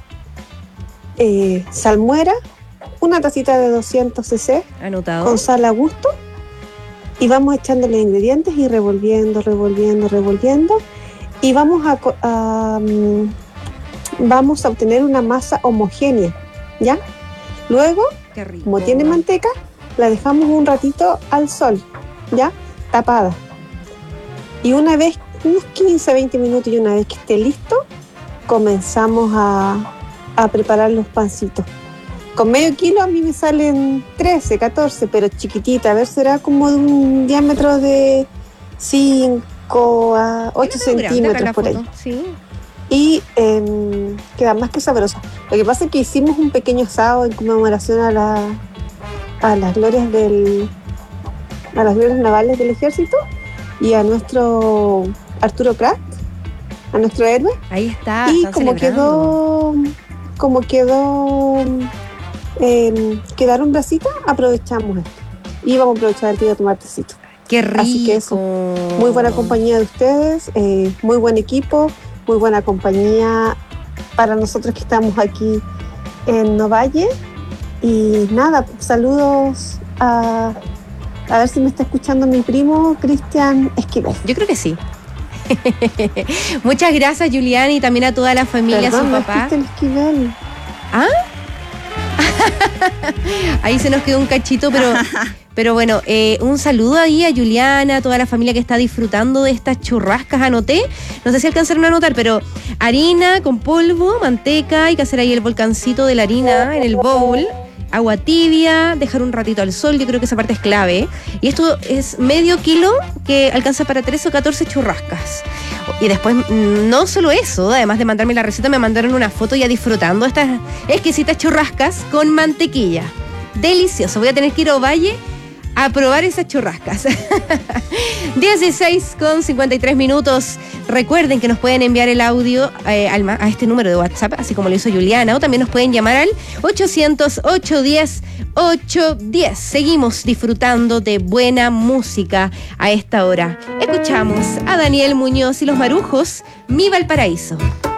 eh, salmuera, una tacita de doscientos centilitros. Anotado. Con sal a gusto. Y vamos echándole ingredientes y revolviendo, revolviendo, revolviendo. Y vamos a, a um, vamos a obtener una masa homogénea, ¿ya? Luego, como tiene manteca, la dejamos un ratito al sol, ¿ya? Tapada. Y una vez, unos quince, veinte minutos, y una vez que esté listo, comenzamos a, a preparar los pancitos. Con medio kilo a mí me salen trece, catorce, pero chiquitita. A ver, será como de un diámetro de cinco a ocho centímetros por ahí. Sí. Y eh, queda más que sabrosa. Lo que pasa es que hicimos un pequeño asado en conmemoración a, la, a las glorias del a las glorias navales del ejército y a nuestro Arturo Prat, a nuestro héroe. Ahí está. Y como quedó, como quedó, eh, quedaron brasitas, aprovechamos esto. Y vamos a aprovechar el tío tomar tecito. Qué rico. Así que eso, muy buena compañía de ustedes, eh, muy buen equipo, muy buena compañía para nosotros que estamos aquí en Ovalle. Y nada, saludos a, a ver si me está escuchando mi primo Cristian Esquivel. Yo creo que sí. Muchas gracias, Juliana, y también a toda la familia, Perdón, a su papá. Cristian Esquivel. ¿Ah? Ahí se nos quedó un cachito, pero, pero bueno, eh, un saludo ahí a Juliana, a toda la familia que está disfrutando de estas churrascas. Anoté, no sé si alcanzaron a anotar, pero harina con polvo, manteca, hay que hacer ahí el volcancito de la harina en el bowl, agua tibia, dejar un ratito al sol, yo creo que esa parte es clave. Y esto es medio kilo que alcanza para trece o catorce churrascas. Y después, no solo eso, además de mandarme la receta, me mandaron una foto ya disfrutando estas exquisitas churrascas con mantequilla. Delicioso, voy a tener que ir a Ovalle a probar esas churrascas. dieciséis con cincuenta y tres minutos. Recuerden que nos pueden enviar el audio eh, al, a este número de WhatsApp, así como lo hizo Juliana, o también nos pueden llamar al ochocientos, ochocientos diez, ochocientos diez. Seguimos disfrutando de buena música a esta hora. Escuchamos a Daniel Muñoz y los Marujos, Mi Valparaíso.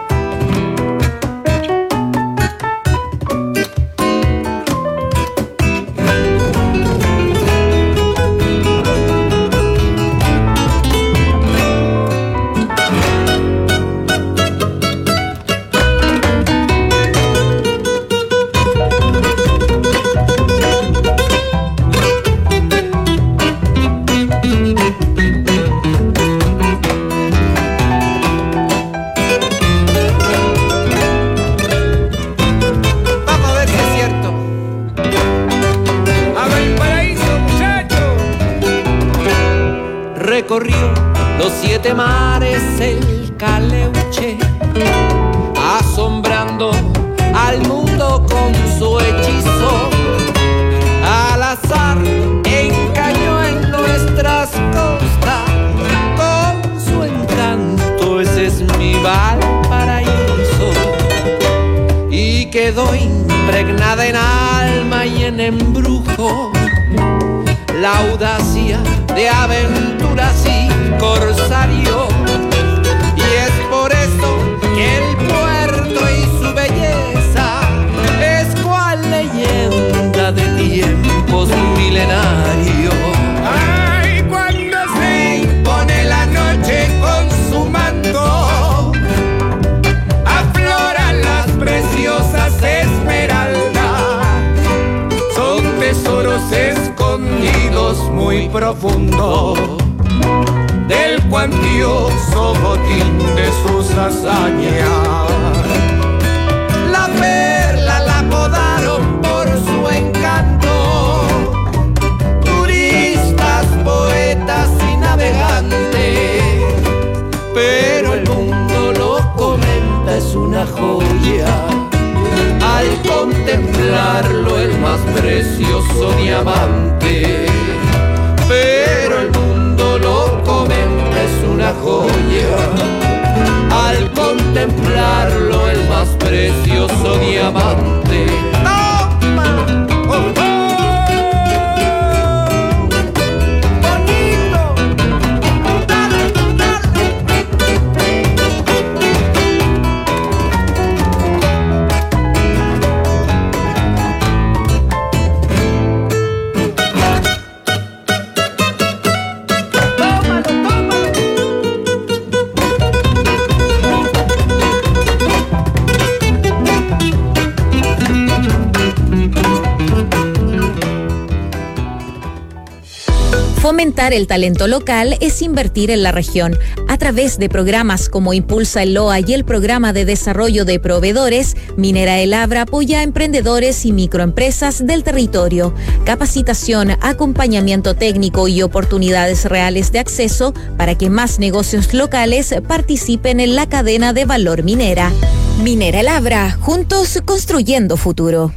Recorrió los siete mares el Caleuche, asombrando al mundo con su hechizo. Al azar encañó en nuestras costas con su encanto. Ese es mi Valparaíso. Y quedó impregnada en alma y en embrujo la audacia de aventuras y grandioso botín de sus hazañas. La perla la apodaron por su encanto, turistas, poetas y navegantes, pero el mundo lo comenta, es una joya. Al contemplarlo el más precioso diamante, pero el mundo lo comenta, es una joya. Al contemplarlo el más precioso diamante. ¡Toma! ¡Oh, oh! Fomentar el talento local es invertir en la región. A través de programas como Impulsa el Loa y el Programa de Desarrollo de Proveedores, Minera El Abra apoya a emprendedores y microempresas del territorio. Capacitación, acompañamiento técnico y oportunidades reales de acceso para que más negocios locales participen en la cadena de valor minera. Minera El Abra, juntos construyendo futuro.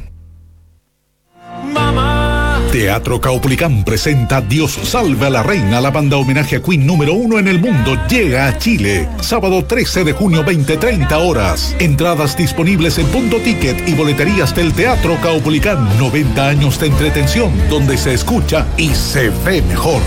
Teatro Caupolicán presenta Dios salve a la reina. La banda homenaje a Queen número uno en el mundo llega a Chile. Sábado trece de junio, veinte treinta horas. Entradas disponibles en Punto Ticket y boleterías del Teatro Caupolicán. noventa años de entretención donde se escucha y se ve mejor.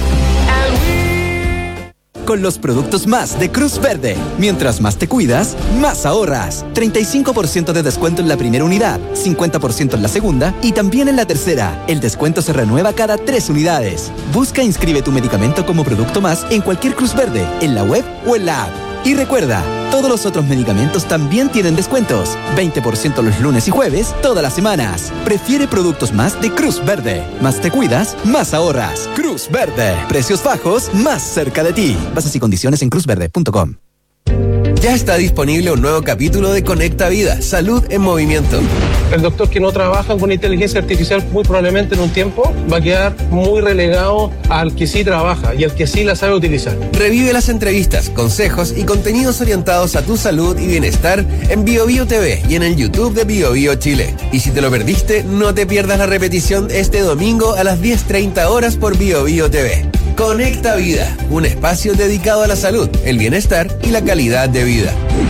Con los productos más de Cruz Verde. Mientras más te cuidas, más ahorras. treinta y cinco por ciento de descuento en la primera unidad, cincuenta por ciento en la segunda y también en la tercera. El descuento se renueva cada tres unidades. Busca e inscribe tu medicamento como producto más en cualquier Cruz Verde, en la web o en la app. Y recuerda, todos los otros medicamentos también tienen descuentos. veinte por ciento los lunes y jueves, todas las semanas. Prefiere productos más de Cruz Verde. Más te cuidas, más ahorras. Cruz Verde. Precios bajos, más cerca de ti. Bases y condiciones en cruz verde punto com. Ya está disponible un nuevo capítulo de Conecta Vida, Salud en Movimiento. El doctor que no trabaja con inteligencia artificial muy probablemente en un tiempo va a quedar muy relegado al que sí trabaja y al que sí la sabe utilizar. Revive las entrevistas, consejos y contenidos orientados a tu salud y bienestar en BioBio T V y en el YouTube de BioBio Chile. Y si te lo perdiste, no te pierdas la repetición este domingo a las diez treinta horas por BioBio T V. Conecta Vida, un espacio dedicado a la salud, el bienestar y la calidad de vida.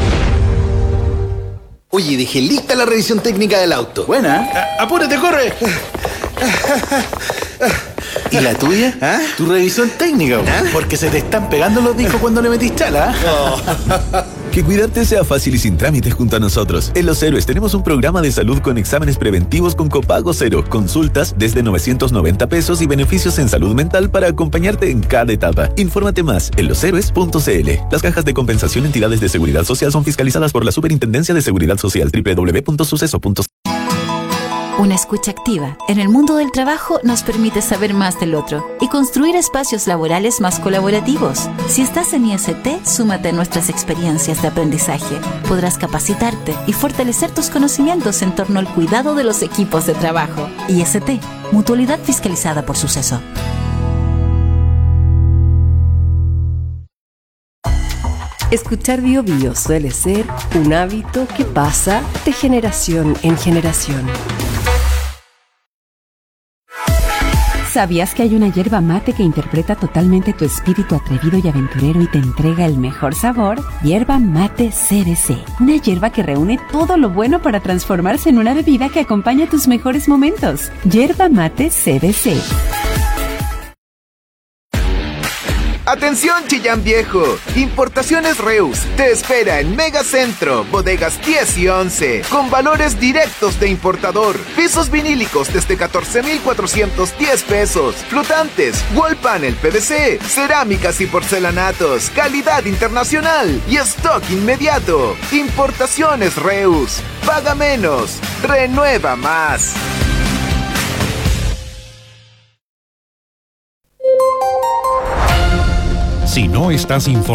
Oye, dejé lista la revisión técnica del auto. Buena. Ah, apúrate, corre. ¿Y la tuya? ¿Ah? Tu revisión técnica, ¿ah? Porque se te están pegando los discos cuando le metís chala. Oh. Que cuidarte sea fácil y sin trámites junto a nosotros. En Los Héroes tenemos un programa de salud con exámenes preventivos con copago cero, consultas desde novecientos noventa pesos y beneficios en salud mental para acompañarte en cada etapa. Infórmate más en los héroes punto c l. Las cajas de compensación entidades de seguridad social son fiscalizadas por la Superintendencia de Seguridad Social. doble u doble u doble u punto suceso punto c l. Una escucha activa en el mundo del trabajo nos permite saber más del otro y construir espacios laborales más colaborativos. Si estás en I S T, súmate a nuestras experiencias de aprendizaje. Podrás capacitarte y fortalecer tus conocimientos en torno al cuidado de los equipos de trabajo. I S T, Mutualidad Fiscalizada por Suceso. Escuchar Bio Bio suele ser un hábito que pasa de generación en generación. ¿Sabías que hay una yerba mate que interpreta totalmente tu espíritu atrevido y aventurero y te entrega el mejor sabor? Yerba Mate C B C. Una yerba que reúne todo lo bueno para transformarse en una bebida que acompaña tus mejores momentos. Yerba Mate C B C. Atención Chillán Viejo, Importaciones Reus te espera en Megacentro, bodegas diez y once, con valores directos de importador, pisos vinílicos desde catorce mil cuatrocientos diez pesos, flotantes, wall panel P V C, cerámicas y porcelanatos, calidad internacional y stock inmediato. Importaciones Reus, paga menos, renueva más. Si no estás informado